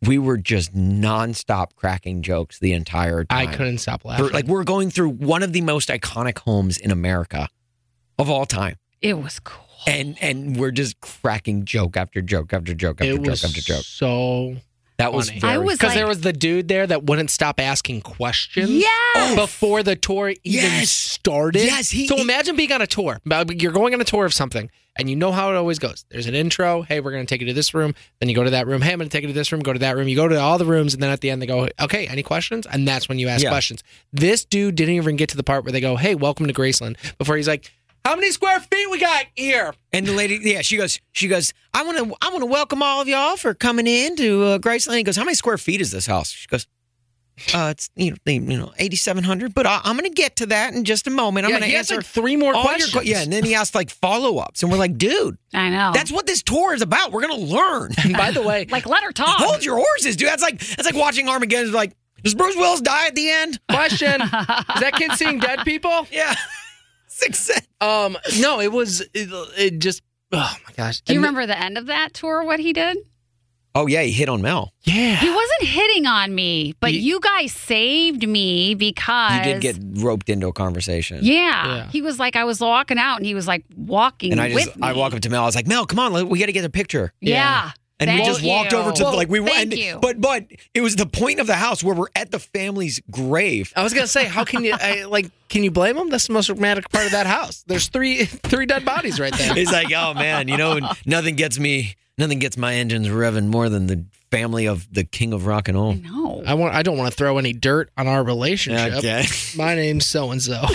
Speaker 13: we were just nonstop cracking jokes the entire time.
Speaker 12: I couldn't stop laughing.
Speaker 13: Like we're going through one of the most iconic homes in America of all time.
Speaker 14: It was cool.
Speaker 13: And we're just cracking joke after joke after joke after joke after joke.
Speaker 12: So
Speaker 13: that was
Speaker 12: funny. Because there was the dude there that wouldn't stop asking questions before the tour even started.
Speaker 13: Yes,
Speaker 12: so imagine being on a tour. You're going on a tour of something, and you know how it always goes. There's an intro. Hey, we're going to take you to this room. Then you go to that room. Hey, I'm going to take you to this room. Go to that room. You go to all the rooms, and then at the end they go, okay, any questions? And that's when you ask questions. This dude didn't even get to the part where they go, hey, welcome to Graceland, before he's like, how many square feet we got here?
Speaker 13: And the lady, she goes, I want to welcome all of y'all for coming in to Graceland. He goes, how many square feet is this house? She goes, it's 8,700, but I'm going to get to that in just a moment. I'm going to answer
Speaker 12: like 3 more questions.
Speaker 13: And then he asked like follow-ups, and we're like, dude,
Speaker 14: I know.
Speaker 13: That's what this tour is about. We're going to learn.
Speaker 12: And by the way,
Speaker 14: like let her talk.
Speaker 13: Hold your horses, dude. That's like watching Armageddon. It's like, does Bruce Willis die at the end?
Speaker 12: Question: is that kid seeing dead people?
Speaker 13: Yeah. Success.
Speaker 12: No, it just, oh my gosh.
Speaker 14: Do you remember the end of that tour, what he did?
Speaker 13: Oh, yeah, he hit on Mel.
Speaker 12: Yeah.
Speaker 14: He wasn't hitting on me, but you guys saved me because...
Speaker 13: You did get roped into a conversation.
Speaker 14: Yeah. He was like, I was walking out, and he was like walking with me.
Speaker 13: I walk up to Mel. I was like, Mel, come on, we got to get a picture.
Speaker 14: Yeah.
Speaker 13: And we just walked over to
Speaker 14: thank you.
Speaker 13: But it was the point of the house where we're at the family's grave.
Speaker 12: I was gonna say, how can you can you blame them? That's the most romantic part of that house. There's three dead bodies right there.
Speaker 13: He's like, oh man, nothing gets my engines revving more than the family of the king of rock and roll.
Speaker 14: I know.
Speaker 12: I don't want to throw any dirt on our relationship.
Speaker 13: Okay.
Speaker 12: My name's so and so.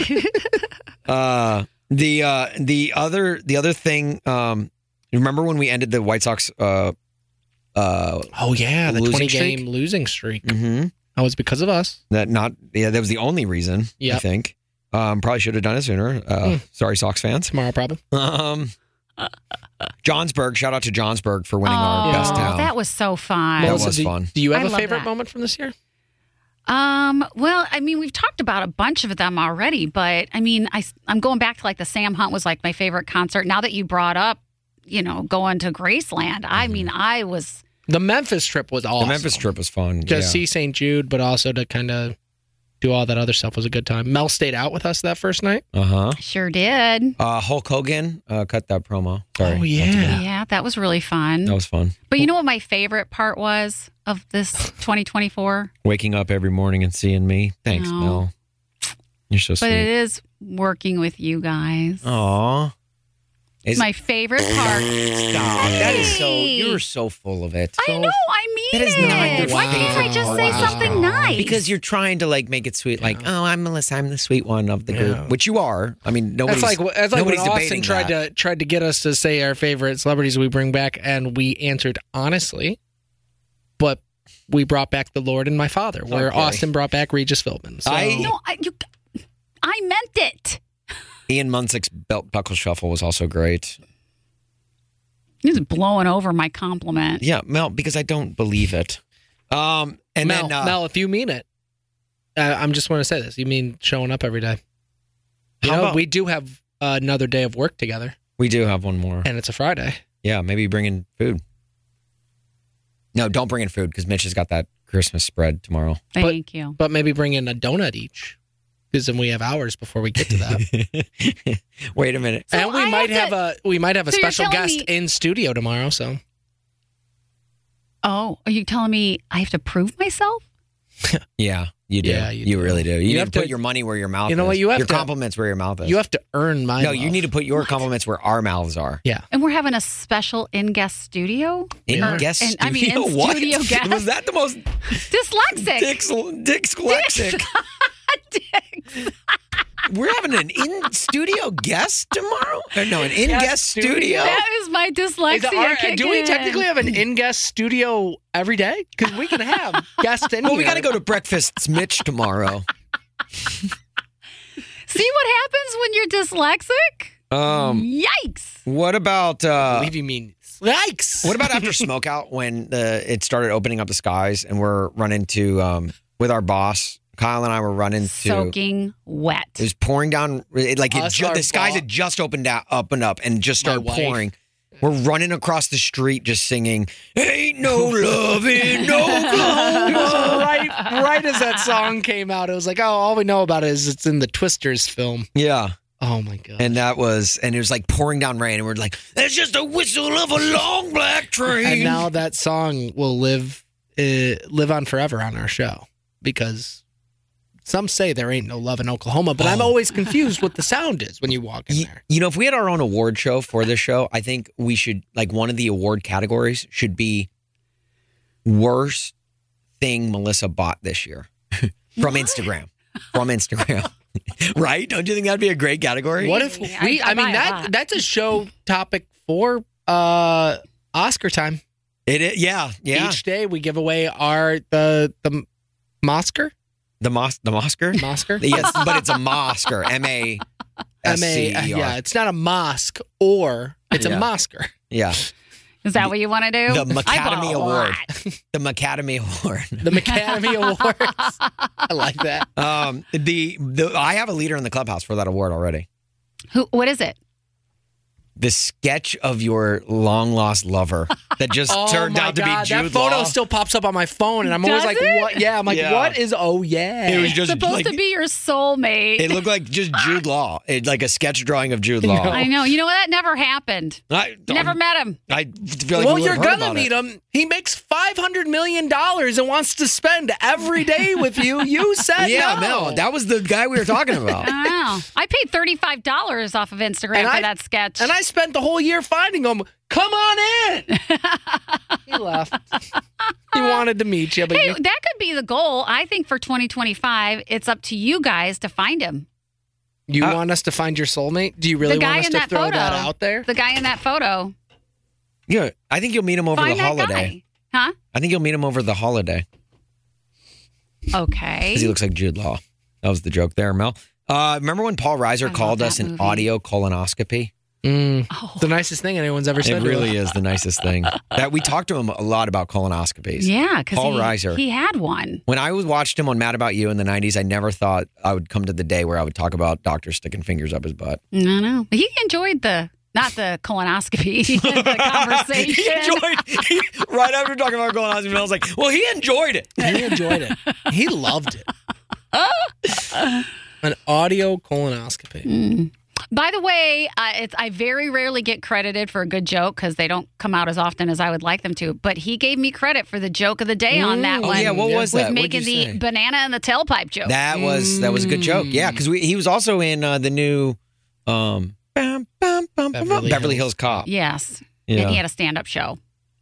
Speaker 13: The other thing. Remember when we ended the White Sox?
Speaker 12: The 20-game losing streak.
Speaker 13: Mm-hmm.
Speaker 12: That was because of us.
Speaker 13: That was the only reason. I think. Probably should have done it sooner. Sorry, Sox fans.
Speaker 12: Tomorrow problem.
Speaker 13: Johnsburg. Shout out to Johnsburg for winning our best town.
Speaker 14: That was so fun.
Speaker 13: That was fun.
Speaker 12: Do you have a favorite moment from this year?
Speaker 14: Well, I mean, we've talked about a bunch of them already, but I mean, I'm going back to like the Sam Hunt was like my favorite concert. Now that you brought up, going to Graceland, I mean, I was...
Speaker 12: The Memphis trip was awesome.
Speaker 13: The Memphis trip was fun.
Speaker 12: Just see St. Jude, but also to kind of do all that other stuff was a good time. Mel stayed out with us that first night.
Speaker 13: Uh-huh.
Speaker 14: Sure did.
Speaker 13: Hulk Hogan cut that promo. Sorry.
Speaker 12: Oh, yeah.
Speaker 14: Yeah, that was really fun.
Speaker 13: That was fun.
Speaker 14: But you know what my favorite part was of this 2024?
Speaker 13: Waking up every morning and seeing me. Thanks, Mel. You're so sweet.
Speaker 14: But it is working with you guys.
Speaker 13: Aw.
Speaker 14: It's my favorite part.
Speaker 13: Stop. That is you're so full of it.
Speaker 14: I know, I mean
Speaker 13: that is not your
Speaker 14: Why can't I just say something nice?
Speaker 13: Because you're trying to make it sweet. Like, oh, I'm Melissa, I'm the sweet one of the group, which you are. I mean, nobody's
Speaker 12: That's like when Austin
Speaker 13: debating
Speaker 12: tried to get us to say our favorite celebrities we bring back, and we answered honestly, but we brought back the Lord and my father, where Austin brought back Regis Philbin. So.
Speaker 14: I meant it.
Speaker 13: Ian Munsick's belt buckle shuffle was also great.
Speaker 14: He's blowing over my compliment.
Speaker 13: Yeah, Mel, because I don't believe it. And
Speaker 12: Mel, if you mean it, I'm just want to say this. You mean showing up every day. We do have another day of work together.
Speaker 13: We do have one more.
Speaker 12: And it's a Friday.
Speaker 13: Yeah, maybe bring in food. No, don't bring in food because Mitch has got that Christmas spread tomorrow.
Speaker 14: Thank you.
Speaker 12: But maybe bring in a donut each. Because then we have hours before we get to that.
Speaker 13: Wait a minute.
Speaker 12: So and we might have a special guest in studio tomorrow. So.
Speaker 14: Oh, are you telling me I have to prove myself?
Speaker 13: Yeah, you do. Yeah, you really do. You need to put your money where your mouth is.
Speaker 12: You know what?
Speaker 13: Your compliments where your mouth is.
Speaker 12: You have to earn my love.
Speaker 13: You need to put your compliments where our mouths are.
Speaker 12: Yeah.
Speaker 14: And we're having a special in-guest studio?
Speaker 13: In-guest studio?
Speaker 14: I mean, in-studio guest.
Speaker 13: Was that the most...
Speaker 14: Dyslexic.
Speaker 13: Dyslexic. We're having an in-studio guest tomorrow? No, an in-guest studio?
Speaker 14: That is my dyslexia.
Speaker 12: Do we technically have an in-guest studio every day? Because we can have guests in here.
Speaker 13: Well, we got to go to Breakfast's Mitch tomorrow.
Speaker 14: See what happens when you're dyslexic? Yikes.
Speaker 13: What about...
Speaker 12: I believe you mean yikes.
Speaker 13: What about after Smokeout when it started opening up the skies and we're running to... with our boss... Kyle and I were running
Speaker 14: soaking wet.
Speaker 13: It was pouring down. The skies had just opened up and just started pouring. We're running across the street just singing, "Ain't no love in Oklahoma."
Speaker 12: right as that song came out, it was like, oh, all we know about it is it's in the Twisters film.
Speaker 13: Yeah.
Speaker 12: Oh my god.
Speaker 13: And it was like pouring down rain, and we're like, "It's just a whistle of a long black train."
Speaker 12: And now that song will live on forever on our show because some say there ain't no love in Oklahoma, but I'm always confused what the sound is when you walk in there.
Speaker 13: You know, if we had our own award show for this show, I think we should, like, one of the award categories should be worst thing Melissa bought this year from Instagram. From Instagram. Right? Don't you think that'd be a great category?
Speaker 12: What if that's a show topic for Oscar time.
Speaker 13: It is, yeah.
Speaker 12: Each day we give away the Moscar.
Speaker 13: The Moscar? Yes, but it's a Moscar. M-A-S-C-E-R.
Speaker 12: Yeah, it's not a mosque it's a Moscar.
Speaker 13: Yeah.
Speaker 14: Is that what you want to do?
Speaker 13: The Macadamy Award. The Macadamy Award.
Speaker 12: The Macadamy Awards. I like that.
Speaker 13: I have a leader in the clubhouse for that award already.
Speaker 14: What is it?
Speaker 13: The sketch of your long lost lover that just turned out to be Jude
Speaker 12: That photo
Speaker 13: Law.
Speaker 12: still pops up on my phone, and I'm always like, "What?" Yeah, I'm like, "What is?" Oh yeah,
Speaker 13: it was just
Speaker 14: supposed to be your soulmate.
Speaker 13: It looked like just Jude Law, like a sketch drawing of Jude Law.
Speaker 14: I know. You know what? That never happened. Never met him.
Speaker 13: I feel like
Speaker 12: you're gonna meet him. He makes $500 million and wants to spend every day with you. You said no.
Speaker 13: Mel, that was the guy we were talking about.
Speaker 14: I know. I paid $35 off of Instagram for that sketch,
Speaker 12: and I spent the whole year finding him. Come on in. He left. He wanted to meet you, but
Speaker 14: that could be the goal. I think for 2025, it's up to you guys to find him.
Speaker 12: You want us to find your soulmate? Do you really want us to throw that out there?
Speaker 14: The guy in that photo.
Speaker 13: Yeah, I think you'll meet him over the holiday.
Speaker 14: Huh?
Speaker 13: I think you'll meet him over the holiday.
Speaker 14: Okay.
Speaker 13: Because he looks like Jude Law. That was the joke there, Mel. Remember when Paul Reiser called us an audio colonoscopy?
Speaker 12: The nicest thing anyone's ever said.
Speaker 13: It really is the nicest thing. That we talked to him a lot about colonoscopies.
Speaker 14: Yeah, because
Speaker 13: Paul Reiser.
Speaker 14: He had one.
Speaker 13: When I watched him on Mad About You in the 90s, I never thought I would come to the day where I would talk about doctors sticking fingers up his butt.
Speaker 14: No. He enjoyed not the colonoscopy, the conversation.
Speaker 13: He enjoyed right after talking about colonoscopy, I was like, well, he enjoyed it.
Speaker 12: He enjoyed it. He loved it. An audio colonoscopy.
Speaker 14: By the way, I very rarely get credited for a good joke because they don't come out as often as I would like them to. But he gave me credit for the joke of the day on that one.
Speaker 13: Oh, yeah, what was that?
Speaker 14: With making the banana and the tailpipe joke.
Speaker 13: That was a good joke. Yeah, because he was also in the new Beverly Hills Cop.
Speaker 14: Yes.
Speaker 13: Yeah.
Speaker 14: And he had a stand-up show.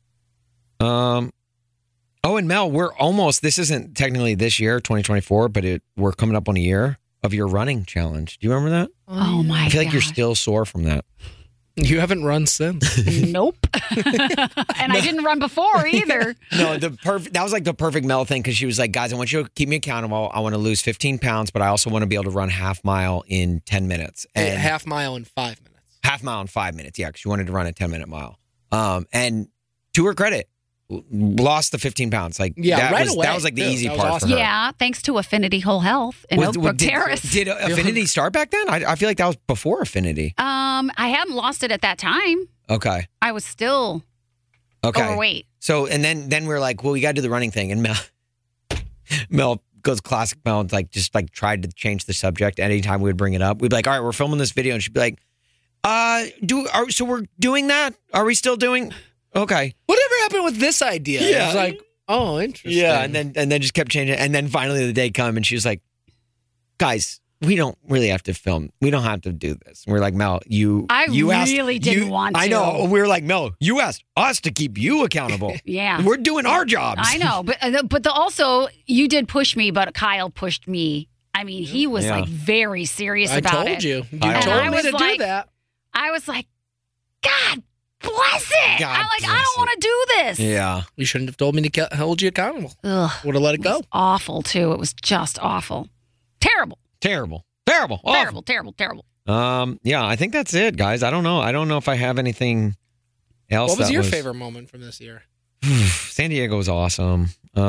Speaker 13: Oh, and Mel, we're almost, this isn't technically this year, 2024, but we're coming up on a year of your running challenge. Do you remember that?
Speaker 14: Oh, my God.
Speaker 13: I feel like you're still sore from that.
Speaker 12: You haven't run since.
Speaker 14: Nope. And I didn't run before either.
Speaker 13: No, that was like the perfect Mel thing because she was like, guys, I want you to keep me accountable. I want to lose 15 pounds, but I also want to be able to run half mile in 10 minutes. And
Speaker 12: half mile in 5 minutes.
Speaker 13: Half mile in 5 minutes, yeah, because she wanted to run a 10-minute mile. And to her credit, lost the 15 pounds. Like,
Speaker 12: yeah,
Speaker 13: that
Speaker 12: away.
Speaker 13: That was like the easy part for her.
Speaker 14: Yeah, thanks to Affinity Whole Health in Oak Brook Terrace.
Speaker 13: Did Affinity start back then? I feel like that was before Affinity.
Speaker 14: I hadn't lost it at that time.
Speaker 13: Okay.
Speaker 14: I was still overweight.
Speaker 13: So, and then we were like, well, we got to do the running thing. And Mel goes classic Mel, and tried to change the subject. Anytime we would bring it up, we'd be like, all right, we're filming this video. And she'd be like, so we're doing that? Are we still doing? Okay.
Speaker 12: Whatever happened with this idea?
Speaker 13: Yeah.
Speaker 12: It was like, oh, interesting.
Speaker 13: Yeah, and then just kept changing it. And then finally the day come and she was like, guys, we don't really have to film. We don't have to do this. And we're like, Mel, you
Speaker 14: really didn't want to.
Speaker 13: I know. We were like, Mel, you asked us to keep you accountable.
Speaker 14: Yeah.
Speaker 13: We're doing our jobs.
Speaker 14: I know. But also, you did push me, but Kyle pushed me. I mean, he was like very serious about it.
Speaker 12: I told you. You
Speaker 14: and
Speaker 12: told me to do that.
Speaker 14: I was like, God bless it. I'm like, I don't want to do this.
Speaker 13: Yeah.
Speaker 12: You shouldn't have told me to hold you accountable.
Speaker 14: Ugh.
Speaker 12: Would have let it go.
Speaker 14: It was awful, too. It was just awful. Terrible.
Speaker 13: Awful.
Speaker 14: Terrible.
Speaker 13: Yeah, I think that's it, guys. I don't know. I don't know if I have anything else.
Speaker 12: What was your favorite moment from this year?
Speaker 13: San Diego was awesome.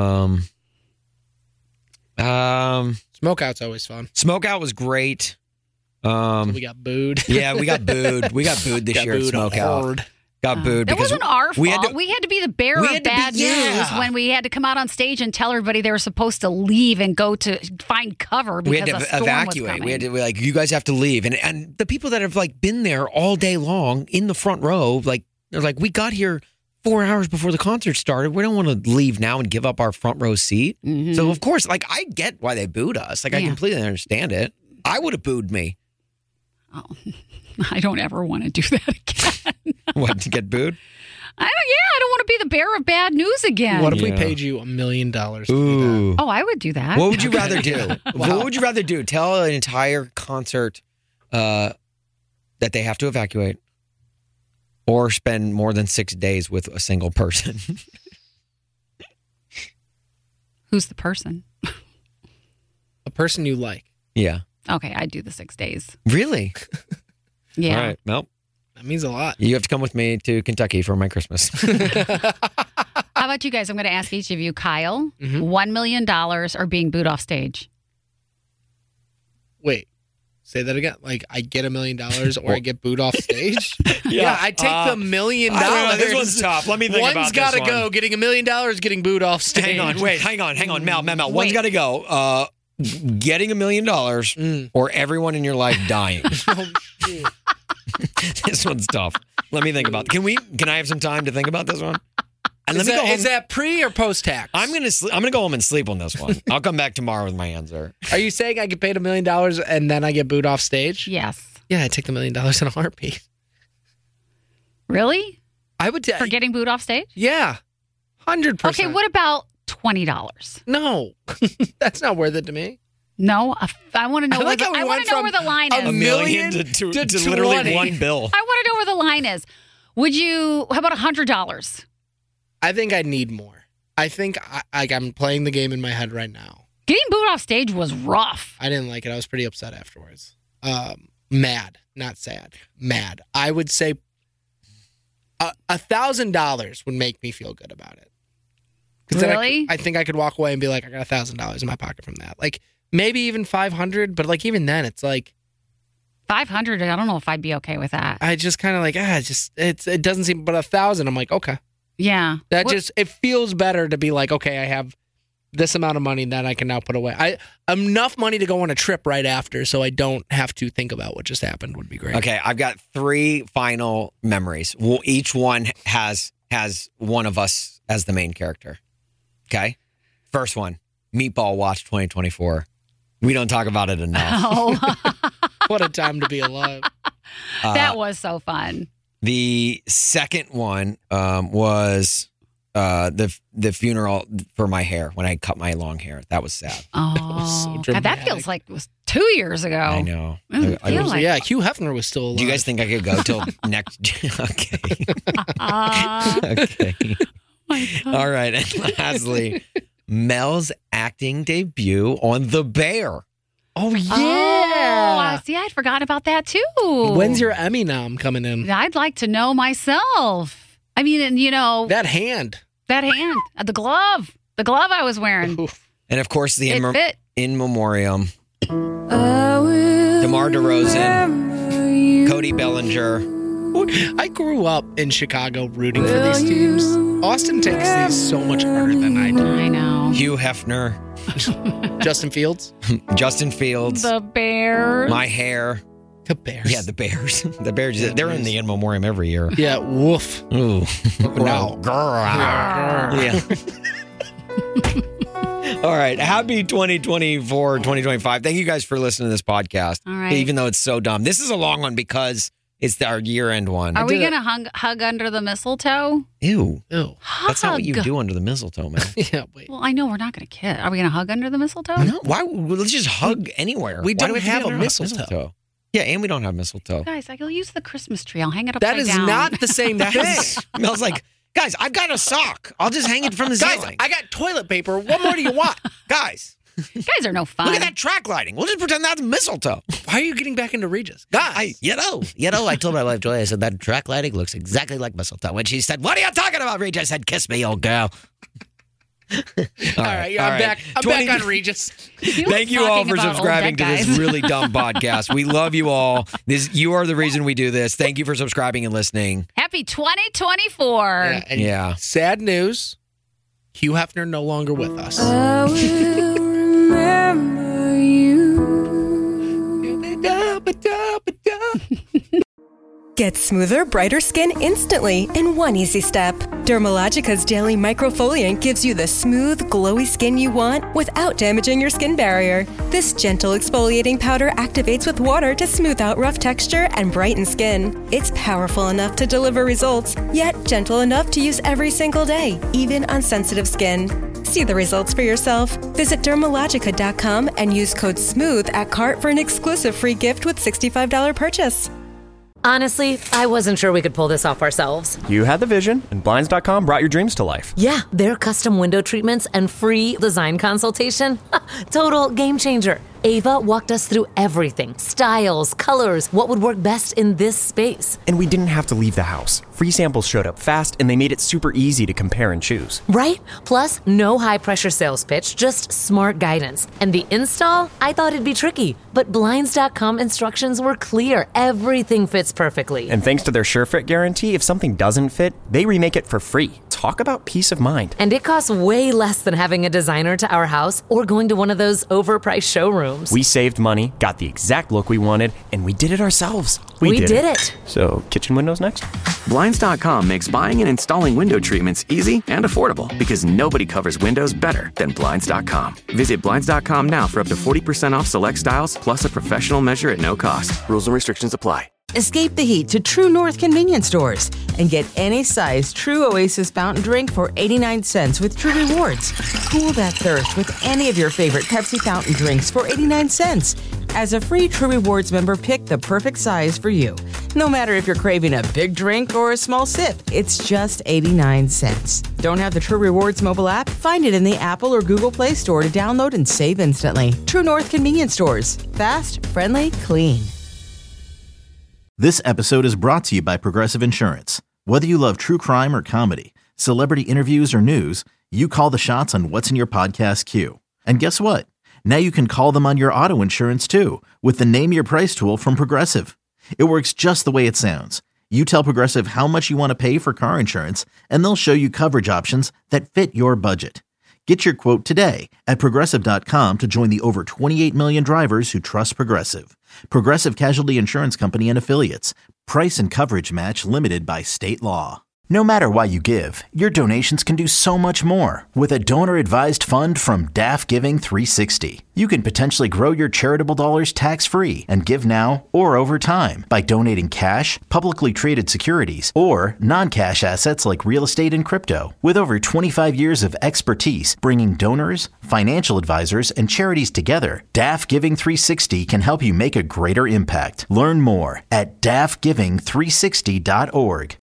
Speaker 12: Smokeout's always fun.
Speaker 13: Smokeout was great.
Speaker 12: So we got booed.
Speaker 13: Yeah, we got booed. We got booed this year at Smokeout. got booed.
Speaker 14: That
Speaker 13: because
Speaker 14: wasn't our
Speaker 13: we
Speaker 14: fault.
Speaker 13: had to-
Speaker 14: We had to be the bearer
Speaker 13: we had
Speaker 14: of
Speaker 13: to be-
Speaker 14: bad news when we had to come out on stage and tell everybody they were supposed to leave and go to find cover because
Speaker 13: we had
Speaker 14: a
Speaker 13: to
Speaker 14: storm
Speaker 13: evacuate.
Speaker 14: was coming.
Speaker 13: We had to be like, you guys have to leave. And the people that have like been there all day long in the front row, like they're like, we got here 4 hours before the concert started. We don't want to leave now and give up our front row seat.
Speaker 14: Mm-hmm.
Speaker 13: So of course, like I get why they booed us. Like I completely understand it. I would have booed me.
Speaker 14: Oh, I don't ever want to do that again.
Speaker 13: What, to get booed?
Speaker 14: I don't want to be the bearer of bad news again.
Speaker 12: What if we paid you $1 million to do
Speaker 13: Ooh.
Speaker 14: Oh, I would do that.
Speaker 13: What would you rather do? What would you rather do? Tell an entire concert that they have to evacuate, or spend more than 6 days with a single person?
Speaker 14: Who's the person?
Speaker 12: A person you like.
Speaker 13: Yeah.
Speaker 14: Okay, I'd do the 6 days.
Speaker 13: Really?
Speaker 14: Yeah.
Speaker 13: All right. Well,
Speaker 12: that means a lot.
Speaker 13: You have to come with me to Kentucky for my Christmas.
Speaker 14: How about you guys? I'm going to ask each of you, Kyle, $1 million or being booed off stage?
Speaker 12: Wait, say that again. Like I get $1 million or I get booed off stage? Yeah, I take the $1 million.
Speaker 13: This one's tough. Let me think about
Speaker 12: One's
Speaker 13: this
Speaker 12: got to
Speaker 13: one.
Speaker 12: go. Getting $1 million, getting booed off stage.
Speaker 13: Hang on. Mel. One's got to go. Getting $1 million or everyone in your life dying. This one's tough. Let me think about it. Can I have some time to think about this one? And
Speaker 12: Is that pre or post tax?
Speaker 13: I'm gonna go home and sleep on this one. I'll come back tomorrow with my answer.
Speaker 12: Are you saying I get paid $1 million and then I get booed off stage?
Speaker 14: Yes.
Speaker 12: Yeah, I take the $1 million in a heartbeat.
Speaker 14: Really?
Speaker 12: I would
Speaker 14: for getting booed off stage?
Speaker 12: Yeah, 100%.
Speaker 14: Okay, what about $20?
Speaker 12: No, that's not worth it to me.
Speaker 14: No, I want to know.
Speaker 12: I
Speaker 14: want to know where the line is.
Speaker 12: $1 million
Speaker 13: to
Speaker 12: literally
Speaker 13: 20. One bill.
Speaker 14: I want to know where the line is. Would you? How about $100?
Speaker 12: I think I need more. I think I'm playing the game in my head right now.
Speaker 14: Getting booed off stage was rough.
Speaker 12: I didn't like it. I was pretty upset afterwards. Mad, not sad. Mad. I would say $1,000 would make me feel good about it.
Speaker 14: Really?
Speaker 12: I think I could walk away and be like, I got $1,000 in my pocket from that. Like maybe even 500, but like even then, it's like
Speaker 14: 500. I don't know if I'd be okay with that.
Speaker 12: I just kind of like it doesn't seem. But 1,000, I'm like okay.
Speaker 14: Yeah.
Speaker 12: It feels better to be like, okay, I have this amount of money that I can now put away. Enough money to go on a trip right after, so I don't have to think about what just happened would be great.
Speaker 13: Okay, I've got 3 final memories. Each one has one of us as the main character. Okay? First one, Meatball Watch 2024. We don't talk about it enough.
Speaker 14: Oh.
Speaker 12: What a time to be alive.
Speaker 14: That was so fun.
Speaker 13: The second one was the funeral for my hair when I cut my long hair. That was sad.
Speaker 14: Oh,
Speaker 12: so
Speaker 14: God, that feels like it was 2 years ago.
Speaker 13: I know.
Speaker 12: Yeah, Hugh Hefner was still alive.
Speaker 13: Do you guys think I could go till next? Okay. Okay.
Speaker 14: Oh
Speaker 13: all right. And lastly, Mel's acting debut on The Bear.
Speaker 12: Oh, yeah.
Speaker 14: Oh, see, I'd forgot about that too.
Speaker 12: When's your Emmy nom coming in?
Speaker 14: I'd like to know myself. I mean, and
Speaker 12: that hand,
Speaker 14: the glove I was wearing.
Speaker 12: Oof.
Speaker 13: And of course, the
Speaker 14: fit.
Speaker 13: in memoriam, DeMar DeRozan, Cody Bellinger.
Speaker 12: I grew up in Chicago rooting for these teams. Austin takes these so much harder than I do.
Speaker 14: I know.
Speaker 13: Hugh Hefner.
Speaker 12: Justin Fields.
Speaker 14: The Bears.
Speaker 13: My hair.
Speaker 12: The Bears.
Speaker 13: Yeah, the Bears. The Bears. They're in the in memoriam every year.
Speaker 12: Yeah, woof.
Speaker 13: Ooh.
Speaker 12: Growl.
Speaker 13: No. Yeah. All right. Happy 2024, 2025. Thank you guys for listening to this podcast.
Speaker 14: All right.
Speaker 13: Even though it's so dumb. This is a long one because it's our year-end one.
Speaker 14: Are we going to hug under the mistletoe?
Speaker 13: Ew.
Speaker 14: Hug.
Speaker 13: That's not what you do under the mistletoe, man.
Speaker 12: Yeah, wait.
Speaker 14: Well, I know we're not going to kiss. Are we going to hug under the mistletoe?
Speaker 13: No. Why? Let's just hug anywhere.
Speaker 12: We
Speaker 13: Why
Speaker 12: don't
Speaker 13: do
Speaker 12: have
Speaker 13: to
Speaker 12: a
Speaker 13: be
Speaker 12: mistletoe.
Speaker 13: Yeah, and we don't have mistletoe.
Speaker 14: Guys, I'll use the Christmas tree. I'll hang it
Speaker 12: That
Speaker 14: upside
Speaker 12: is
Speaker 14: down.
Speaker 12: not the same thing.
Speaker 13: Mel's like, guys, I've got a sock. I'll just hang it from the ceiling.
Speaker 12: I got toilet paper. What more do you want?
Speaker 13: Guys.
Speaker 14: You guys are no fun.
Speaker 13: Look at that track lighting. We'll just pretend that's mistletoe.
Speaker 12: Why are you getting back into Regis? Guys.
Speaker 13: You know, I told my wife, Joy, I said, that track lighting looks exactly like mistletoe. And she said, what are you talking about, Regis? I said, kiss me, old girl.
Speaker 12: All right. I'm back. I'm back on Regis.
Speaker 13: Thank you all for subscribing to this really dumb podcast. We love you all. You are the reason we do this. Thank you for subscribing and listening.
Speaker 14: Happy 2024.
Speaker 12: Yeah. Sad news. Hugh Hefner no longer with us.
Speaker 1: I will remember you. Get smoother, brighter skin instantly in one easy step. Dermalogica's Daily Microfoliant gives you the smooth, glowy skin you want without damaging your skin barrier. This gentle exfoliating powder activates with water to smooth out rough texture and brighten skin. It's powerful enough to deliver results, yet gentle enough to use every single day, even on sensitive skin. See the results for yourself. Visit Dermalogica.com and use code SMOOTH at cart for an exclusive free gift with $65 purchase.
Speaker 15: Honestly, I wasn't sure we could pull this off ourselves.
Speaker 16: You had the vision, and Blinds.com brought your dreams to life.
Speaker 15: Yeah, their custom window treatments and free design consultation. Total game changer. Ava walked us through everything. Styles, colors, what would work best in this space.
Speaker 16: And we didn't have to leave the house. Free samples showed up fast, and they made it super easy to compare and choose.
Speaker 15: Right? Plus, no high-pressure sales pitch, just smart guidance. And the install? I thought it'd be tricky, but Blinds.com instructions were clear. Everything fits perfectly.
Speaker 16: And thanks to their SureFit guarantee, if something doesn't fit, they remake it for free. Talk about peace of mind.
Speaker 15: And it costs way less than having a designer to our house or going to one of those overpriced showrooms.
Speaker 16: We saved money, got the exact look we wanted, and we did it ourselves. We did it. So, kitchen windows next?
Speaker 11: Blinds.com makes buying and installing window treatments easy and affordable because nobody covers windows better than Blinds.com. Visit Blinds.com now for up to 40% off select styles plus a professional measure at no cost. Rules and restrictions apply.
Speaker 17: Escape the heat to True North convenience stores and get any size True Oasis fountain drink for 89 cents with True Rewards. Cool that thirst with any of your favorite Pepsi fountain drinks for 89 cents. As a free True Rewards member, pick the perfect size for you. No matter if you're craving a big drink or a small sip, it's just 89 cents. Don't have the True Rewards mobile app? Find it in the Apple or Google Play Store to download and save instantly. True North convenience stores. Fast, friendly, clean.
Speaker 18: This episode is brought to you by Progressive Insurance. Whether you love true crime or comedy, celebrity interviews or news, you call the shots on what's in your podcast queue. And guess what? Now you can call them on your auto insurance too with the Name Your Price tool from Progressive. It works just the way it sounds. You tell Progressive how much you want to pay for car insurance, and they'll show you coverage options that fit your budget. Get your quote today at Progressive.com to join the over 28 million drivers who trust Progressive. Progressive Casualty Insurance Company and Affiliates. Price and coverage match limited by state law. No matter why you give, your donations can do so much more. With a donor-advised fund from DAF Giving 360, you can potentially grow your charitable dollars tax-free and give now or over time by donating cash, publicly traded securities, or non-cash assets like real estate and crypto. With over 25 years of expertise bringing donors, financial advisors, and charities together, DAF Giving 360 can help you make a greater impact. Learn more at dafgiving360.org.